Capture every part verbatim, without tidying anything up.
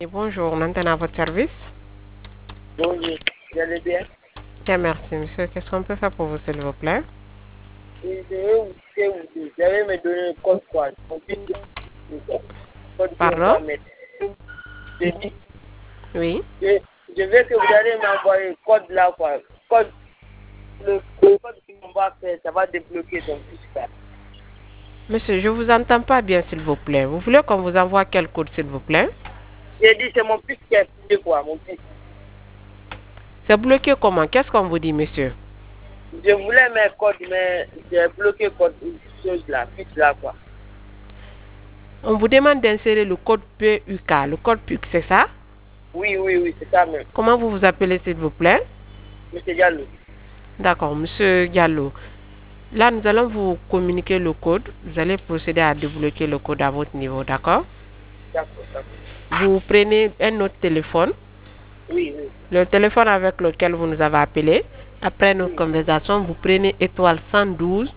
Et bonjour, maintenant à votre service. Bonjour, vous allez bien? Bien, merci, monsieur. Qu'est-ce qu'on peut faire pour vous, s'il vous plaît? Et je vais vous dire, vous vous allez me donner le code quoi? Mon fils, le code qu'on Pardon? va mettre. Je dis, Oui. je, je veux que vous allez m'envoyer le code là quoi. Code, le, le code qu'on va faire, ça va débloquer ton fils là. Monsieur, je vous entends pas bien, s'il vous plaît. Vous voulez qu'on vous envoie quel code, s'il vous plaît? J'ai dit, c'est mon fils qui a payé quoi, mon fils. C'est bloqué comment? Qu'est-ce qu'on vous dit, monsieur? Je voulais mettre code, mais j'ai bloqué code, une chose là, fils là quoi. On vous demande d'insérer le code P U K, le code P U C, c'est ça? Oui, oui, oui, c'est ça même. Comment vous vous appelez, s'il vous plaît? Monsieur Diallo. D'accord, monsieur Diallo. Là, nous allons vous communiquer le code. Vous allez procéder à débloquer le code à votre niveau, d'accord? D'accord, d'accord. Vous prenez un autre téléphone, Oui, oui, le téléphone avec lequel vous nous avez appelé. Après notre oui, conversation, vous prenez étoile cent douze,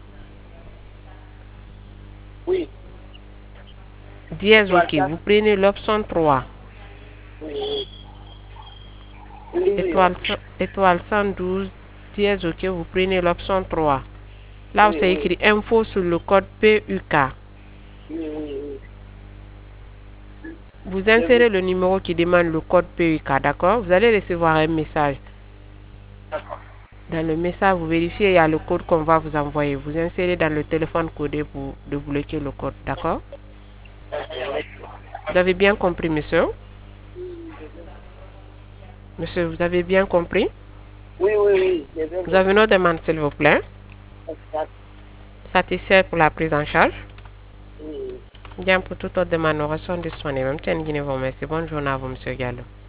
oui. dièse Toi, OK. ça? Vous prenez l'option trois. Oui, oui. Oui, oui, Étoile, cent- étoile cent douze, dièse OK. Vous prenez l'option trois. Là où oui, c'est oui, écrit info sur le code P U K. oui, oui, oui. Vous Je vous insérez le numéro qui demande le code P U K, d'accord? Vous allez recevoir un message. d'accord. Dans le message, vous vérifiez, il y a le code qu'on va vous envoyer. Vous insérez dans le téléphone codé pour débloquer le code, d'accord? Vous avez bien compris, monsieur? Monsieur, vous avez bien compris? Oui, oui, oui, j'ai bien Vous avez compris. une autre demande, s'il vous plaît? Exact. Satisfait pour la prise en charge? Oui, oui. Bien, pour toute autre demande, nous restons disponibles. Même si vous merci. Bonne journée à vous, monsieur Gallo.